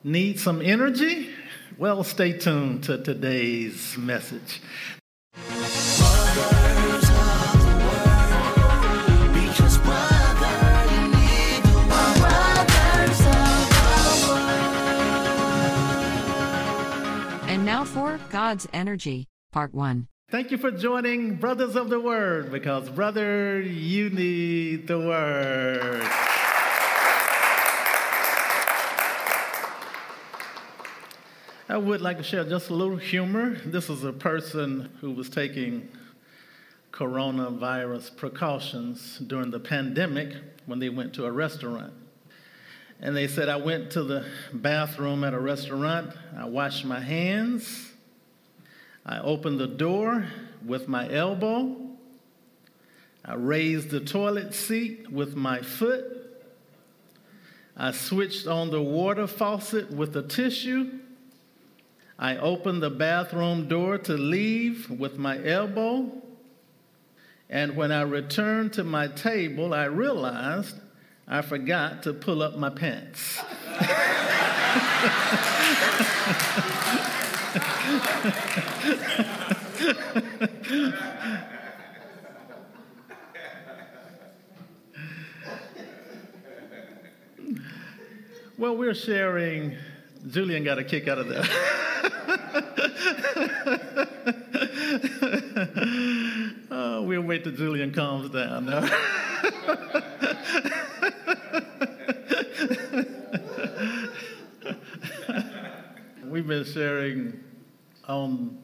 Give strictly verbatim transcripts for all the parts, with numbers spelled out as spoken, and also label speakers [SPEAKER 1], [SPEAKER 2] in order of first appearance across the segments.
[SPEAKER 1] Need some energy? Well, stay tuned to today's message.
[SPEAKER 2] And now for God's Energy, Part one.
[SPEAKER 1] Thank you for joining Brothers of the Word, because, brother, you need the Word. I would like to share just a little humor. This is a person who was taking coronavirus precautions during the pandemic when they went to a restaurant. And they said, I went to the bathroom at a restaurant, I washed my hands, I opened the door with my elbow, I raised the toilet seat with my foot, I switched on the water faucet with a tissue, I opened the bathroom door to leave with my elbow, and when I returned to my table, I realized I forgot to pull up my pants. Well, we're sharing. Julian got a kick out of that. Oh, we'll wait till Julian calms down now. We've been sharing on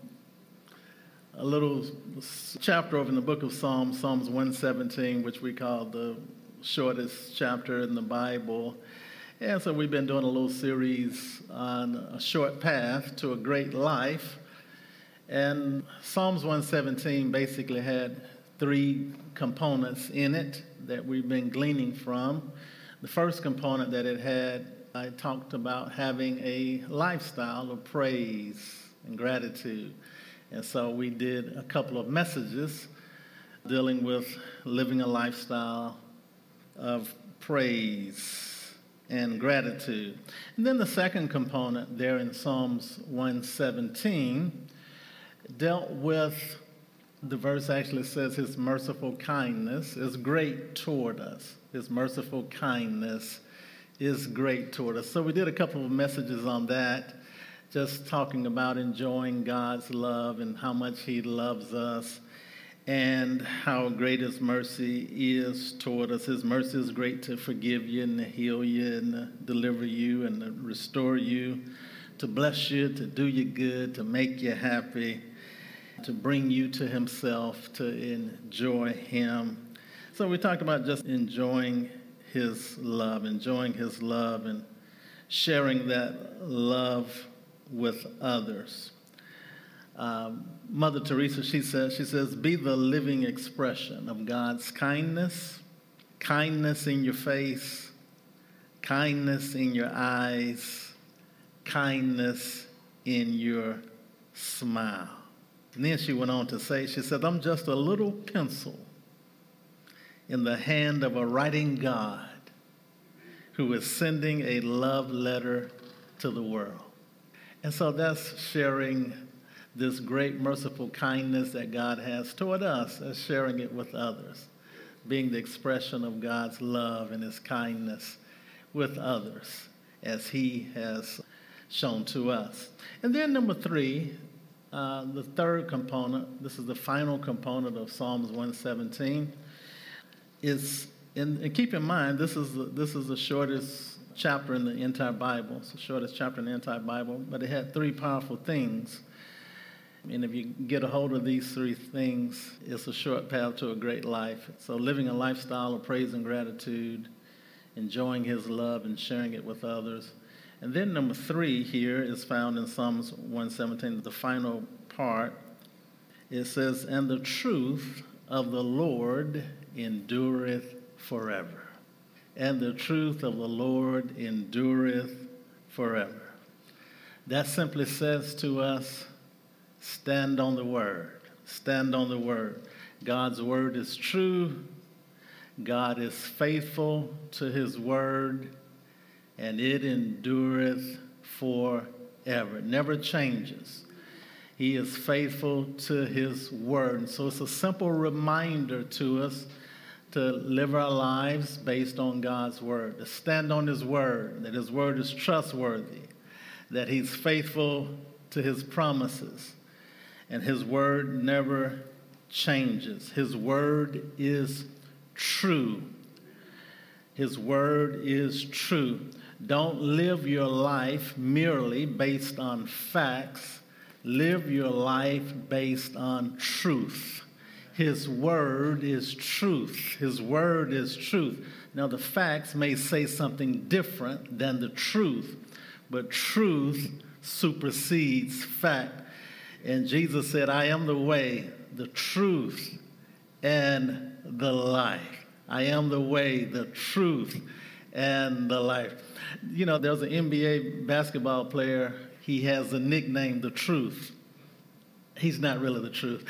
[SPEAKER 1] a little chapter over in the book of Psalms, Psalms one seventeen, which we call the shortest chapter in the Bible. And so we've been doing a little series on a short path to a great life. And Psalms one seventeen basically had three components in it that we've been gleaning from. The first component that it had, I talked about having a lifestyle of praise and gratitude. And so we did a couple of messages dealing with living a lifestyle of praise and gratitude. And then the second component there in Psalms one seventeen dealt with, the verse actually says, his merciful kindness is great toward us. His merciful kindness is great toward us. So we did a couple of messages on that, just talking about enjoying God's love and how much he loves us and how great his mercy is toward us. His mercy is great to forgive you and to heal you and to deliver you and to restore you, to bless you, to do you good, to make you happy, to bring you to himself, to enjoy him. So we talked about just enjoying his love, enjoying his love and sharing that love with others. Um, Mother Teresa, she says, she says, be the living expression of God's kindness, kindness in your face, kindness in your eyes, kindness in your smile. And then she went on to say, she said, I'm just a little pencil in the hand of a writing God who is sending a love letter to the world. And so that's sharing this great merciful kindness that God has toward us, and sharing it with others, being the expression of God's love and his kindness with others as he has shown to us. And then number three, uh, the third component, this is the final component of Psalms one seventeen, is, in, and keep in mind, this is the, this is the shortest chapter in the entire Bible. It's the shortest chapter in the entire Bible, but it had three powerful things. And if you get a hold of these three things, it's a short path to a great life. So living a lifestyle of praise and gratitude, enjoying his love and sharing it with others. And then number three here is found in Psalms one seventeen, the final part. It says, and the truth of the Lord endureth forever. And the truth of the Lord endureth forever. That simply says to us, stand on the word. Stand on the word. God's word is true. God is faithful to his word, and it endureth forever. It never changes. He is faithful to his word. And so it's a simple reminder to us to live our lives based on God's word, to stand on his word, that his word is trustworthy, that he's faithful to his promises, and his word never changes. His word is true. His word is true. Don't live your life merely based on facts. Live your life based on truth. His word is truth. His word is truth. Now, the facts may say something different than the truth, but truth supersedes fact. And Jesus said, I am the way, the truth, and the life. I am the way, the truth, and the life. You know, there's an N B A basketball player. He has a nickname, The Truth. He's not really the truth.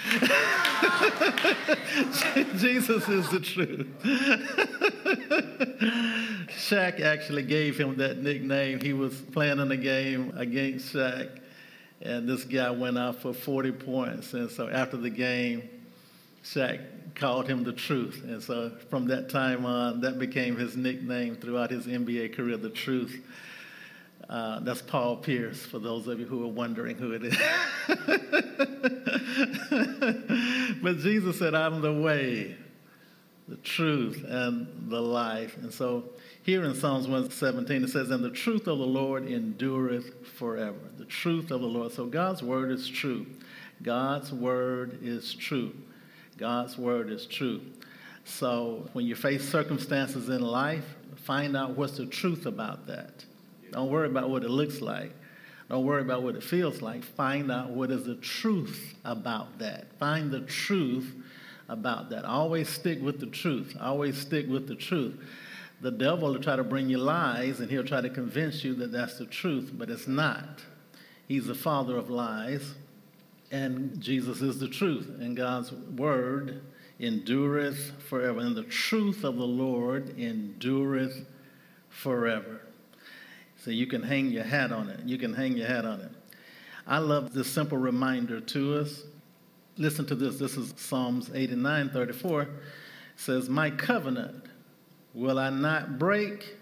[SPEAKER 1] Jesus is the truth. Shaq actually gave him that nickname. He was playing in a game against Shaq, and this guy went out for forty points. And so after the game, Shaq called him The Truth. And so from that time on, that became his nickname throughout his N B A career, The Truth. Uh, that's Paul Pierce, for those of you who are wondering who it is. But Jesus said, I'm the way, the truth, and the life. And so here in Psalms one seventeen, it says, and the truth of the Lord endureth forever. The truth of the Lord. So God's word is true. God's word is true. God's word is true. So when you face circumstances in life, find out what's the truth about that. Don't worry about what it looks like. Don't worry about what it feels like. Find out what is the truth about that. Find the truth about that. Always stick with the truth. Always stick with the truth. The devil will try to bring you lies, and he'll try to convince you that that's the truth, but it's not. He's the father of lies, and Jesus is the truth. And God's word endureth forever. And the truth of the Lord endureth forever. So you can hang your hat on it. You can hang your hat on it. I love this simple reminder to us. Listen to this. This is Psalms eighty-nine thirty-four. It says, my covenant will I not break,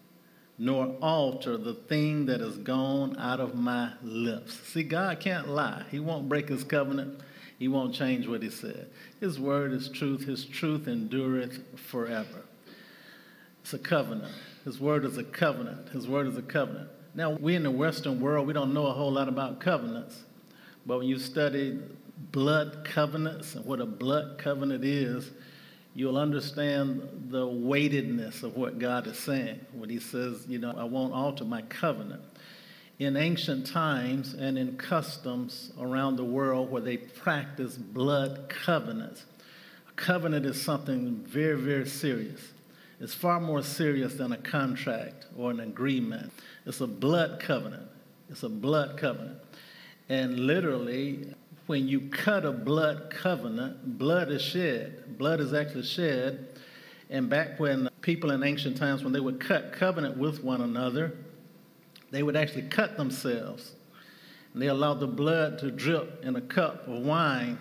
[SPEAKER 1] nor alter the thing that has gone out of my lips. See, God can't lie. He won't break his covenant. He won't change what he said. His word is truth. His truth endureth forever. It's a covenant. His word is a covenant. His word is a covenant. Now, we in the Western world, we don't know a whole lot about covenants. But when you study blood covenants and what a blood covenant is, you'll understand the weightedness of what God is saying. When he says, you know, I won't alter my covenant. In ancient times and in customs around the world where they practice blood covenants, a covenant is something very, very serious. It's far more serious than a contract or an agreement. It's a blood covenant. It's a blood covenant. And literally, when you cut a blood covenant, blood is shed. Blood is actually shed. And back when people in ancient times, when they would cut covenant with one another, they would actually cut themselves. And they allowed the blood to drip in a cup of wine.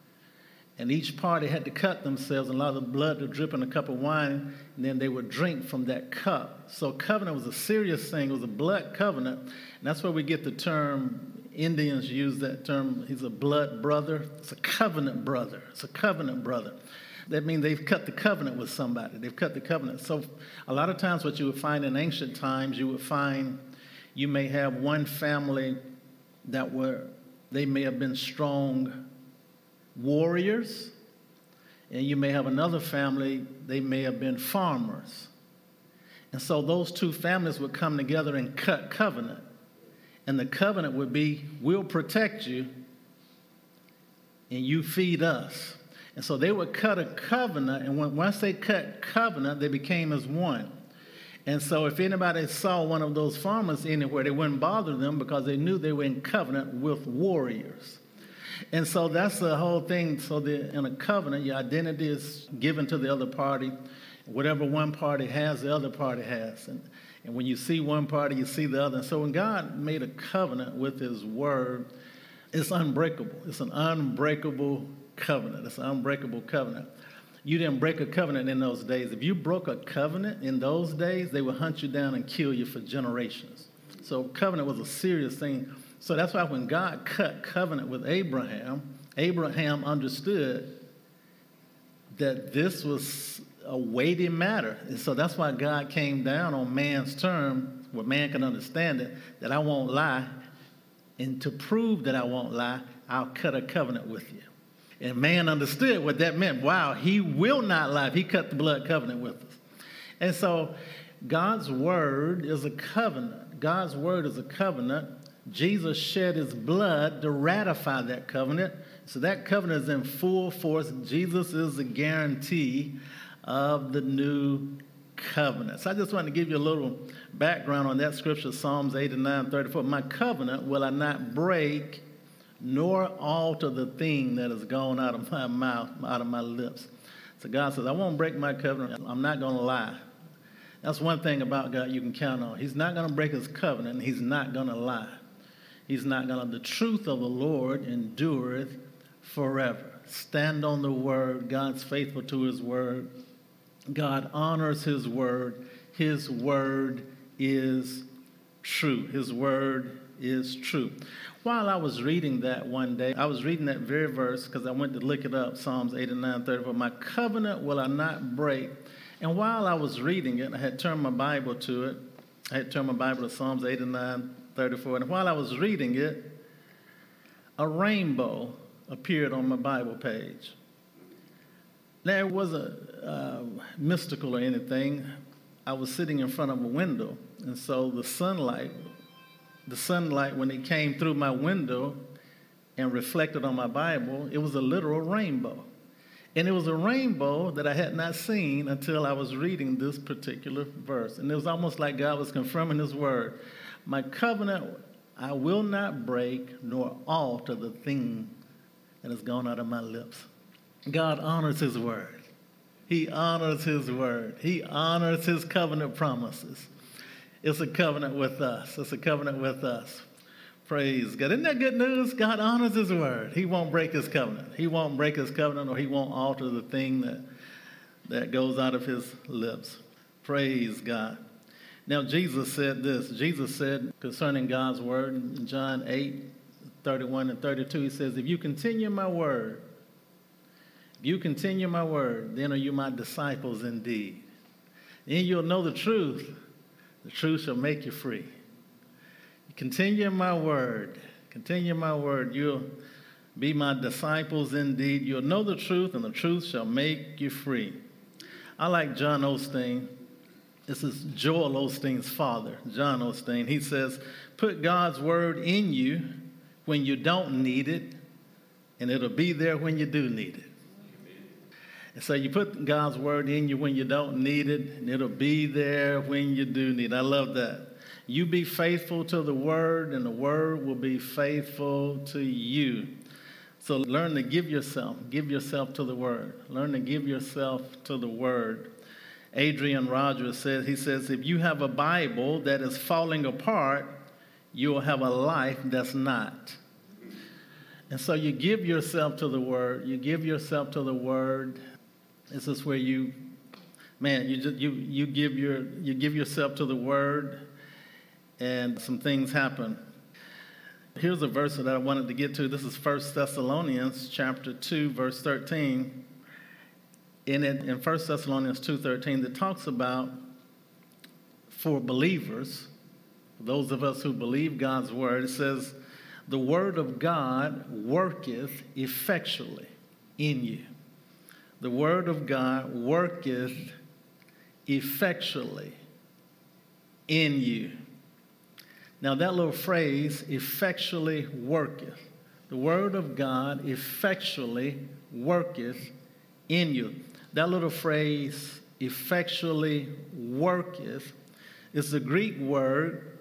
[SPEAKER 1] And each party had to cut themselves and allow the blood to drip in a cup of wine, and then they would drink from that cup. So covenant was a serious thing. It was a blood covenant. And that's where we get the term, Indians use that term, he's a blood brother. It's a covenant brother. It's a covenant brother. That means they've cut the covenant with somebody. They've cut the covenant. So a lot of times what you would find in ancient times, you would find you may have one family that were, they may have been strong warriors, and you may have another family, they may have been farmers. And so those two families would come together and cut covenant. And the covenant would be, we'll protect you, and you feed us. And so they would cut a covenant, and when, once they cut covenant, they became as one. And so if anybody saw one of those farmers anywhere, they wouldn't bother them because they knew they were in covenant with warriors. And so that's the whole thing. So the, in a covenant, your identity is given to the other party. Whatever one party has, the other party has. And And when you see one party, you see the other. And so when God made a covenant with his word, it's unbreakable. It's an unbreakable covenant. It's an unbreakable covenant. You didn't break a covenant in those days. If you broke a covenant in those days, they would hunt you down and kill you for generations. So covenant was a serious thing. So that's why when God cut covenant with Abraham, Abraham understood that this was a weighty matter. And so that's why God came down on man's term, where man can understand it, that I won't lie. And to prove that I won't lie, I'll cut a covenant with you. And man understood what that meant. Wow, he will not lie if he cut the blood covenant with us. And so God's word is a covenant. God's word is a covenant. Jesus shed his blood to ratify that covenant. So that covenant is in full force. Jesus is the guarantee of the new covenant. So I just want to give you a little background on that scripture, Psalms eighty-nine, thirty-four. My covenant will I not break, nor alter the thing that has gone out of my mouth, out of my lips. So God says, I won't break my covenant. I'm not going to lie. That's one thing about God you can count on. He's not going to break his covenant. He's not going to lie. He's not going to. The truth of the Lord endureth forever. Stand on the word. God's faithful to his word. God honors his word. His word is true. His word is true. While I was reading that one day, I was reading that very verse because I went to look it up, Psalms eighty-nine, thirty-four. My covenant will I not break. And while I was reading it, I had turned my Bible to it. I had turned my Bible to Psalms eighty-nine, thirty-four. And while I was reading it, a rainbow appeared on my Bible page. Now, it wasn't uh, mystical or anything. I was sitting in front of a window, and so the sunlight, the sunlight, when it came through my window and reflected on my Bible, it was a literal rainbow. And it was a rainbow that I had not seen until I was reading this particular verse. And it was almost like God was confirming his word. My covenant I will not break nor alter the thing that has gone out of my lips. God honors his word. He honors his word. He honors his covenant promises. It's a covenant with us. It's a covenant with us. Praise God. Isn't that good news? God honors his word. He won't break his covenant. He won't break his covenant, or he won't alter the thing that, that goes out of his lips. Praise God. Now, Jesus said this. Jesus said concerning God's word in John eight, thirty-one and thirty-two, he says, if you continue my word, if you continue my word, then are you my disciples indeed. Then you'll know the truth. The truth shall make you free. Continue my word. Continue my word. You'll be my disciples indeed. You'll know the truth, and the truth shall make you free. I like John Osteen. This is Joel Osteen's father, John Osteen. He says, put God's word in you when you don't need it, and it'll be there when you do need it. And so you put God's word in you when you don't need it, and it'll be there when you do need it. I love that. You be faithful to the word, and the word will be faithful to you. So learn to give yourself, give yourself to the word. Learn to give yourself to the word. Adrian Rogers says, he says, if you have a Bible that is falling apart, you'll have a life that's not. And so you give yourself to the word. You give yourself to the word. This is where you, man, you just, you you give your you give yourself to the word, and some things happen. Here's a verse that I wanted to get to. This is First Thessalonians chapter two, verse thirteen. In it, in First Thessalonians two thirteen, that talks about for believers, those of us who believe God's word. It says, "The word of God worketh effectually in you." The word of God worketh effectually in you. Now that little phrase, effectually worketh. The word of God effectually worketh in you. That little phrase, effectually worketh, is the Greek word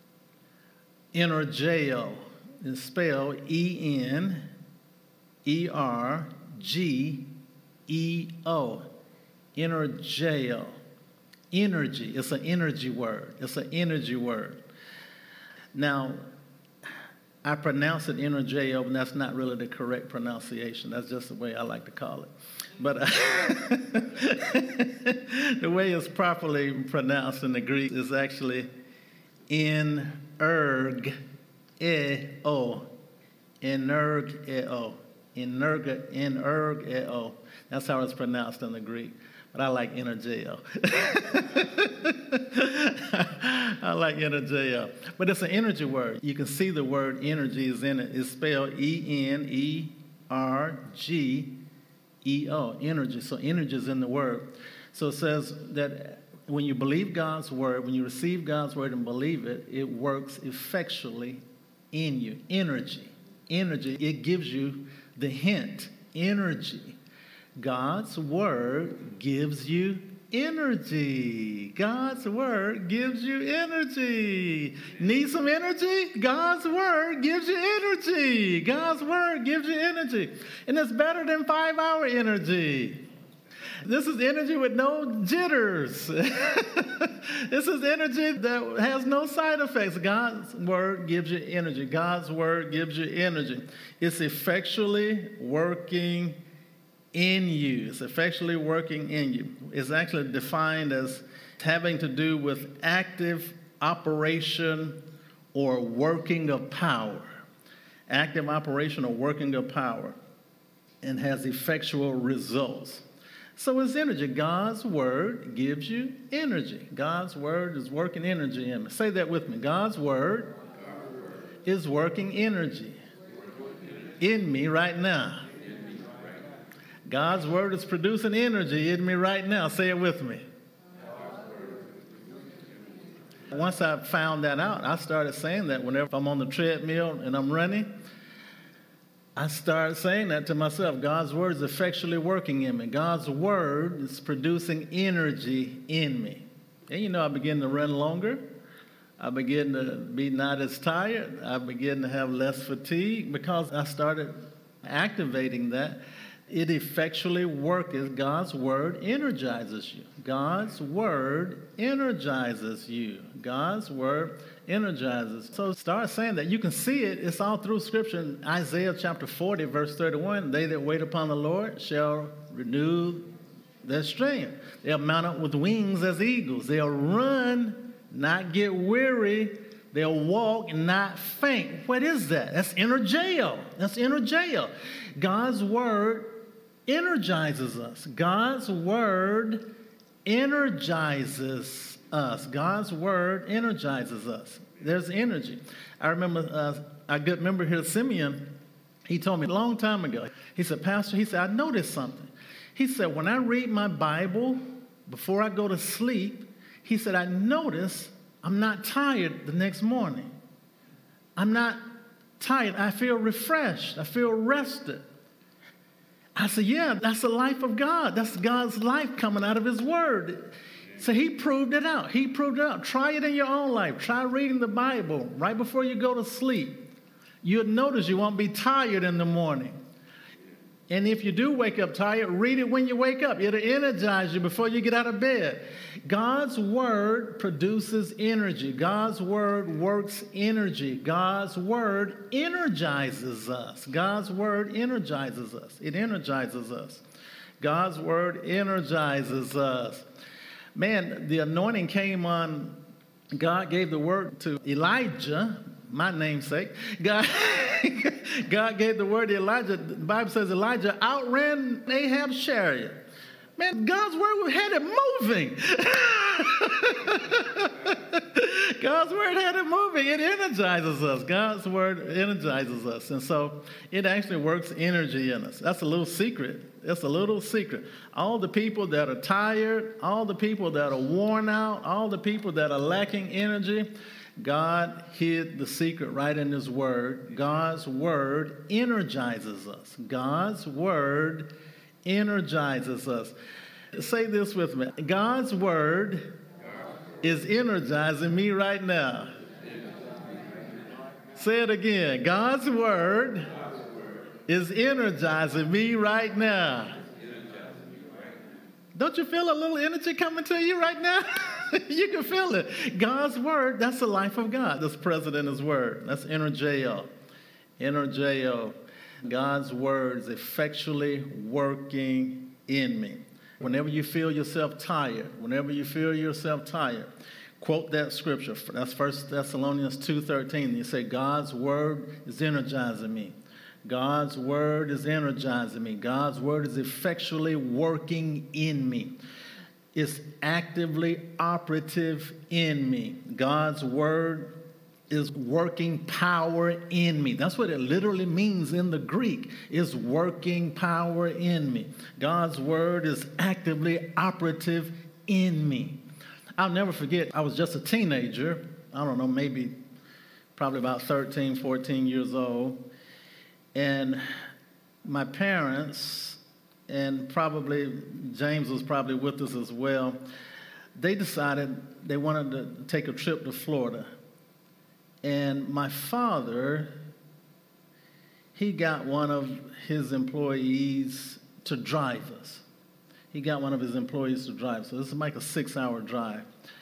[SPEAKER 1] energeo. It's spelled E N E R G E O. Energeo. Energy. It's an energy word. It's an energy word. Now, I pronounce it energeo, but that's not really the correct pronunciation. That's just the way I like to call it. But uh, the way it's properly pronounced in the Greek is actually energeo. Energeo. Energe, energeo. That's how it's pronounced in the Greek. But I like energeo. I like energeo. But it's an energy word. You can see the word energy is in it. It's spelled E N E R G E O, energy. So energy is in the word. So it says that when you believe God's word, when you receive God's word and believe it, it works effectually in you. Energy. Energy. It gives you the hint. Energy. God's word gives you energy. God's word gives you energy. Need some energy? God's word gives you energy. God's word gives you energy. And it's better than five-hour energy. This is energy with no jitters. This is energy that has no side effects. God's word gives you energy. God's word gives you energy. It's effectually working in you. It's effectually working in you. It's actually defined as having to do with active operation or working of power. Active operation or working of power, and has effectual results. So it's energy. God's word gives you energy. God's word is working energy in me. Say that with me. God's word is working energy in me right now. God's word is producing energy in me right now. Say it with me. Once I found that out, I started saying that whenever I'm on the treadmill and I'm running, I started saying that to myself. God's word is effectually working in me. God's word is producing energy in me. And you know, I begin to run longer. I begin to be not as tired. I begin to have less fatigue because I started activating that. It effectually works. God's word energizes you. God's word energizes you. God's word energizes. So start saying that. You can see it. It's all through Scripture. In Isaiah chapter forty, verse thirty-one, they that wait upon the Lord shall renew their strength. They'll mount up with wings as eagles. They'll run, not get weary. They'll walk and not faint. What is that? That's energeo. That's energeo. God's word energizes us. God's word energizes us. God's word energizes us. There's energy. I remember uh, a good member here, Simeon, he told me a long time ago. He said, Pastor, he said, I noticed something. He said, when I read my Bible before I go to sleep, he said, I notice I'm not tired the next morning. I'm not tired. I feel refreshed. I feel rested. I said, yeah, that's the life of God. That's God's life coming out of his word. So he proved it out. He proved it out. Try it in your own life. Try reading the Bible right before you go to sleep. You'll notice you won't be tired in the morning. And if you do wake up tired, read it when you wake up. It'll energize you before you get out of bed. God's word produces energy. God's word works energy. God's word energizes us. God's word energizes us. It energizes us. God's word energizes us. Man, the anointing came on. God gave the word to Elijah, my namesake. God, God gave the word to Elijah. The Bible says Elijah outran Ahab's chariot. Man, God's word had it moving. God's word had it moving. It energizes us. God's word energizes us. And so it actually works energy in us. That's a little secret. That's a little secret. All the people that are tired, all the people that are worn out, all the people that are lacking energy, God hid the secret right in his word. God's word energizes us. God's word energizes us. Say this with me. God's word is energizing me right now. Say it again. God's word is energizing me right now. Don't you feel a little energy coming to you right now? You can feel it. God's word, that's the life of God. That's present in his word. That's energeo. Energeo. God's word is effectually working in me. Whenever you feel yourself tired, whenever you feel yourself tired, quote that scripture. That's First Thessalonians two thirteen. You say, God's word is energizing me. God's word is energizing me. God's word is effectually working in me. It's actively operative in me. God's word is working power in me. That's what it literally means in the Greek, is working power in me. God's word is actively operative in me. I'll never forget, I was just a teenager. I don't know, maybe probably about thirteen, fourteen years old. And my parents, and probably James was probably with us as well, they decided they wanted to take a trip to Florida. And my father, he got one of his employees to drive us. He got one of his employees to drive. So this is like a six-hour drive.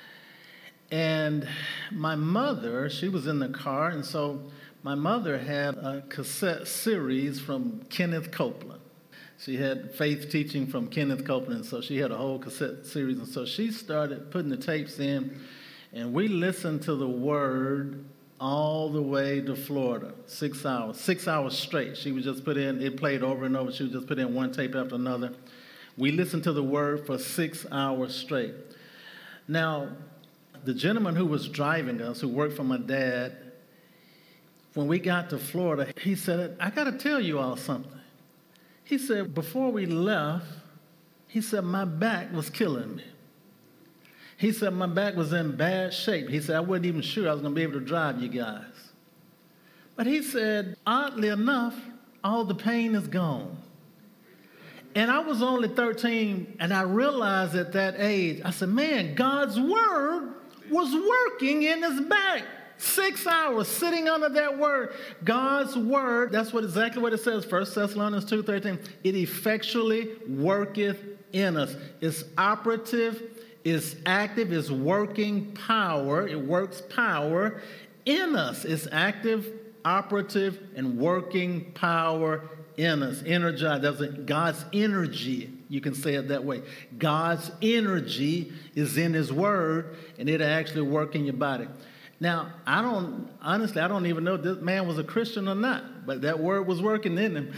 [SPEAKER 1] And my mother, she was in the car, and so my mother had a cassette series from Kenneth Copeland. She had faith teaching from Kenneth Copeland, so she had a whole cassette series. And so she started putting the tapes in, and we listened to the word all the way to Florida, six hours, six hours straight. She would just put in, it played over and over. She would just put in one tape after another. We listened to the word for six hours straight. Now, the gentleman who was driving us, who worked for my dad, when we got to Florida, he said, I got to tell you all something. He said, before we left, he said, my back was killing me. He said, my back was in bad shape. He said, I wasn't even sure I was going to be able to drive you guys. But he said, oddly enough, all the pain is gone. And I was only thirteen, and I realized at that age, I said, man, God's word was working in his back. Six hours sitting under that word. God's word, that's what exactly what it says, First Thessalonians two thirteen. It effectually worketh in us. It's operative, it's active, it's working power. It works power in us. It's active, operative, and working power in us. Energize. That's God's energy. You can say it that way. God's energy is in his word, and it'll actually work in your body. Now, I don't, honestly, I don't even know if this man was a Christian or not, but that word was working in him.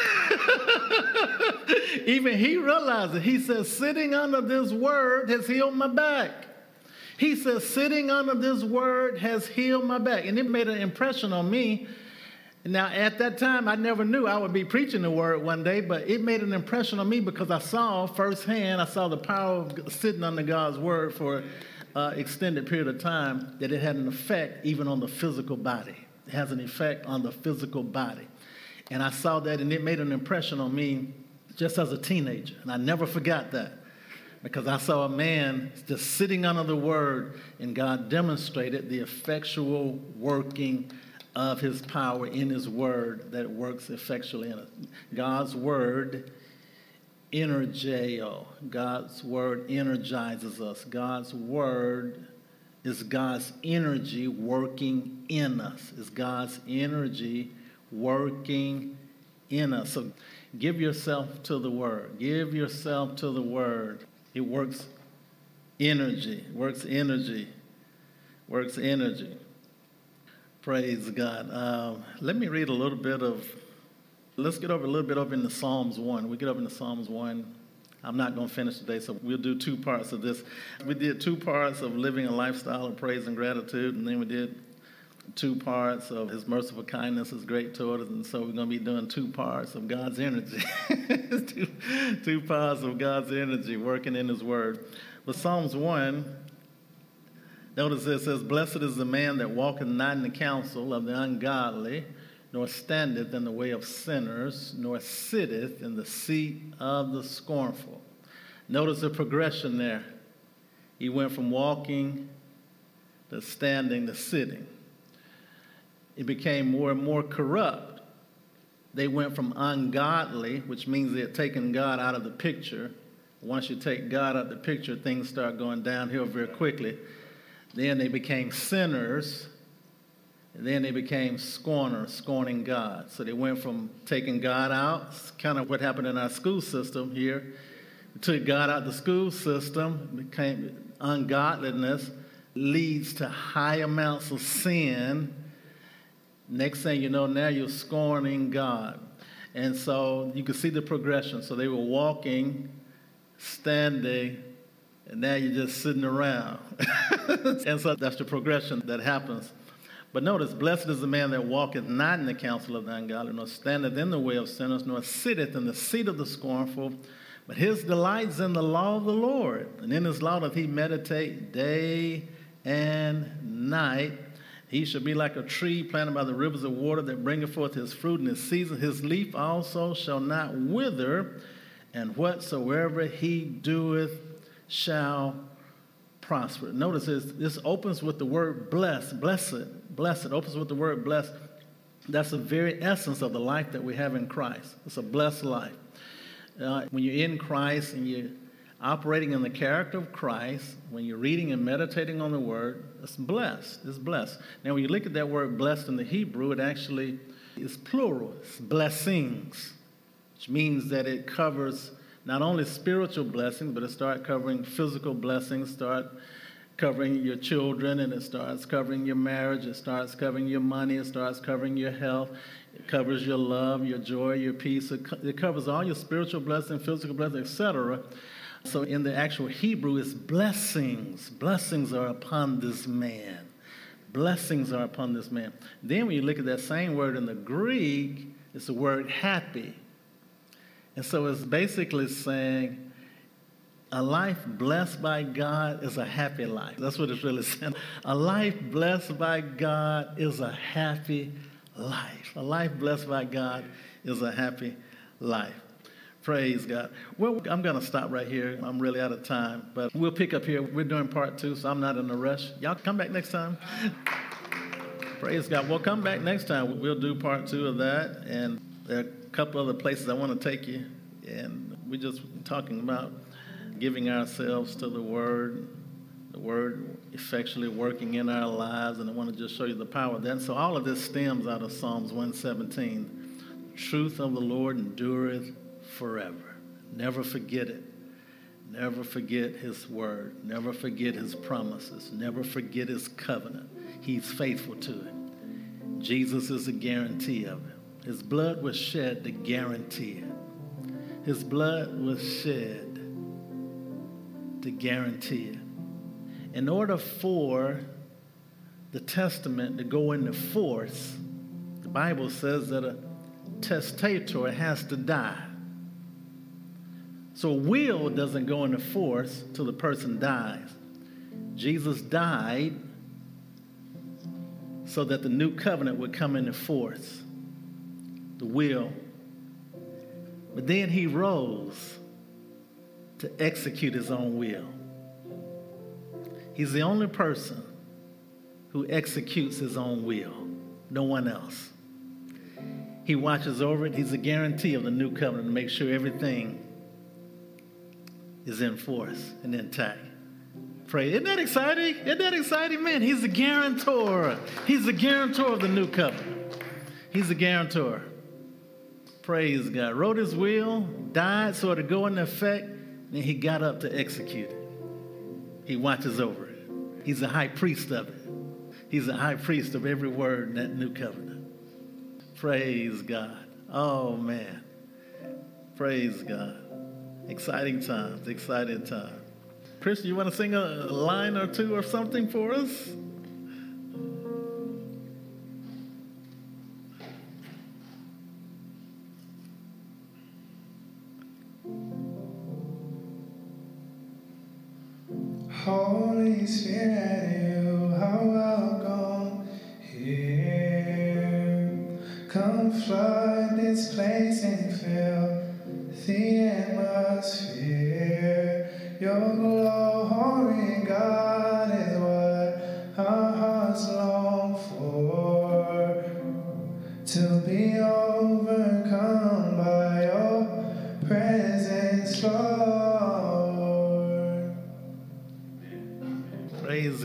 [SPEAKER 1] Even he realized it. He says, sitting under this word has healed my back. He says, sitting under this word has healed my back. And it made an impression on me. Now, at that time, I never knew I would be preaching the word one day, but it made an impression on me because I saw firsthand, I saw the power of sitting under God's word for Uh, extended period of time, that it had an effect even on the physical body. It has an effect on the physical body. And I saw that, and it made an impression on me just as a teenager. And I never forgot that, because I saw a man just sitting under the word, and God demonstrated the effectual working of his power in his word that works effectually in us. God's word energeo. God's word energizes us. God's word is God's energy working in us. It's God's energy working in us. So give yourself to the word. Give yourself to the word. It works energy. Works energy. Works energy. Praise God. Uh, let me read a little bit of Let's get over a little bit over into Psalms one. We get over into Psalms one. I'm not going to finish today, so we'll do two parts of this. We did two parts of living a lifestyle of praise and gratitude, and then we did two parts of his merciful kindness, his great toward us, and so we're going to be doing two parts of God's energy. two, two parts of God's energy working in his word. But Psalms one, notice it says, blessed is the man that walketh not in the counsel of the ungodly, nor standeth in the way of sinners, nor sitteth in the seat of the scornful. Notice the progression there. He went from walking to standing to sitting. It became more and more corrupt. They went from ungodly, which means they had taken God out of the picture, Once you take God out of the picture, things start going downhill very quickly. Then they became sinners, and then they became scorners, scorning God. So they went from taking God out, it's kind of what happened in our school system here. We took God out of the school system, became ungodliness, leads to high amounts of sin. Next thing you know, now you're scorning God. And so you can see the progression. So they were walking, standing, and now you're just sitting around. And so that's the progression that happens. But notice, blessed is the man that walketh not in the counsel of the ungodly, nor standeth in the way of sinners, nor sitteth in the seat of the scornful. But his delight's in the law of the Lord, and in his law doth he meditate day and night. He shall be like a tree planted by the rivers of water that bringeth forth his fruit in his season. His leaf also shall not wither, and whatsoever he doeth shall prosper. Notice this, this opens with the word blessed, blessed, blessed. Opens with the word blessed. That's the very essence of the life that we have in Christ. It's a blessed life. Uh, when you're in Christ and you're operating in the character of Christ, when you're reading and meditating on the word, it's blessed. It's blessed. Now, when you look at that word blessed in the Hebrew, it actually is plural. It's blessings, which means that it covers not only spiritual blessings, but it starts covering physical blessings, start covering your children, and it starts covering your marriage, it starts covering your money, it starts covering your health, it covers your love, your joy, your peace. It, co- it covers all your spiritual blessings, physical blessings, et cetera. So in the actual Hebrew, it's blessings. Blessings are upon this man. Blessings are upon this man. Then when you look at that same word in the Greek, it's the word happy. And so it's basically saying a life blessed by God is a happy life. That's what it's really saying. A life blessed by God is a happy life. A life blessed by God is a happy life. Praise God. Well, I'm going to stop right here. I'm really out of time, but we'll pick up here. We're doing part two, so I'm not in a rush. Y'all come back next time. Praise God. Well, come back next time. We'll do part two of that, and there are a couple other places I want to take you, and we're just talking about giving ourselves to the Word, the Word effectually working in our lives, and I want to just show you the power of that. And so all of this stems out of Psalms one seventeen. The truth of the Lord endureth forever. Never forget it. Never forget his word. Never forget his promises. Never forget his covenant. He's faithful to it. Jesus is a guarantee of it. His blood was shed to guarantee it. His blood was shed to guarantee it. In order for the testament to go into force, the Bible says that a testator has to die. So a will doesn't go into force till the person dies. Jesus died so that the new covenant would come into force, the will. But then he rose to execute his own will. He's the only person who executes his own will, no one else. He watches over it. He's a guarantee of the new covenant to make sure everything is in force and intact. Pray. Isn't that exciting? Isn't that exciting? Man, he's the guarantor. He's the guarantor of the new covenant. He's the guarantor. Praise God. Wrote his will, died so it would go into effect, and he got up to execute it. He watches over it. He's the high priest of it. He's the high priest of every word in that new covenant. Praise God. Oh, man. Praise God. Exciting times, exciting times. Chris, you want to sing a line or two or something for us?
[SPEAKER 3] Holy Spirit, you are welcome here. Come flood this place and fill the atmosphere. Your glory, God, is what our hearts long for. To be overcome by your presence, Lord.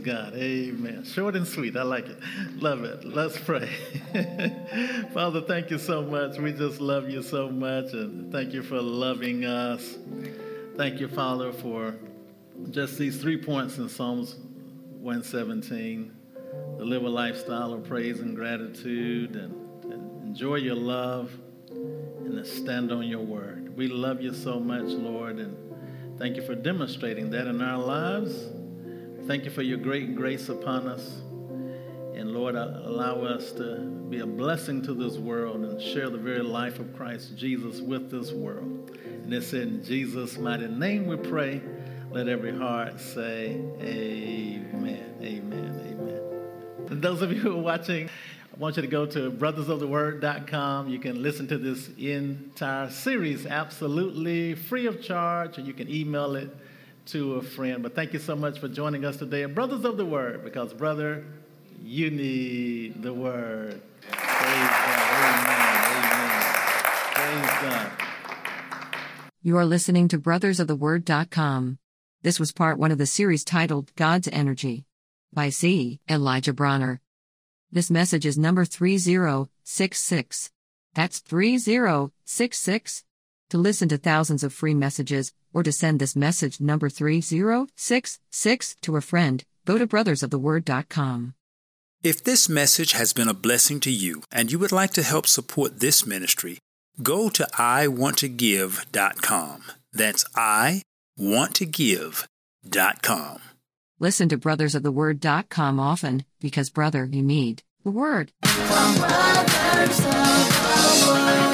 [SPEAKER 1] God. Amen. Short and sweet. I like it. Love it. Let's pray. Father, thank you so much. We just love you so much, and thank you for loving us. Thank you, Father, for just these three points in Psalms one seventeen, to live a lifestyle of praise and gratitude, and to enjoy your love, and to stand on your word. We love you so much, Lord, and thank you for demonstrating that in our lives. Thank you for your great grace upon us. And Lord, allow us to be a blessing to this world and share the very life of Christ Jesus with this world. And it's in Jesus' mighty name we pray. Let every heart say amen, amen, amen. And those of you who are watching, I want you to go to brothers of the word dot com. You can listen to this entire series absolutely free of charge, or you can email it to a friend. But thank you so much for joining us today at Brothers of the Word, because, brother, you need the Word. Praise God. Amen. Amen. Praise God.
[SPEAKER 2] You are listening to brothers of the word dot com. This was part one of the series titled God's Energy by C. Elijah Bronner. This message is number three zero six six. That's three zero six six. To listen to thousands of free messages, or to send this message number three zero six six to a friend, go to brothers of the word dot com.
[SPEAKER 4] If this message has been a blessing to you and you would like to help support this ministry, go to I want to give dot com. That's I want to give dot com.
[SPEAKER 2] Listen to brothers of the word dot com often, because, brother, you need the Word.
[SPEAKER 5] Brothers of the Word.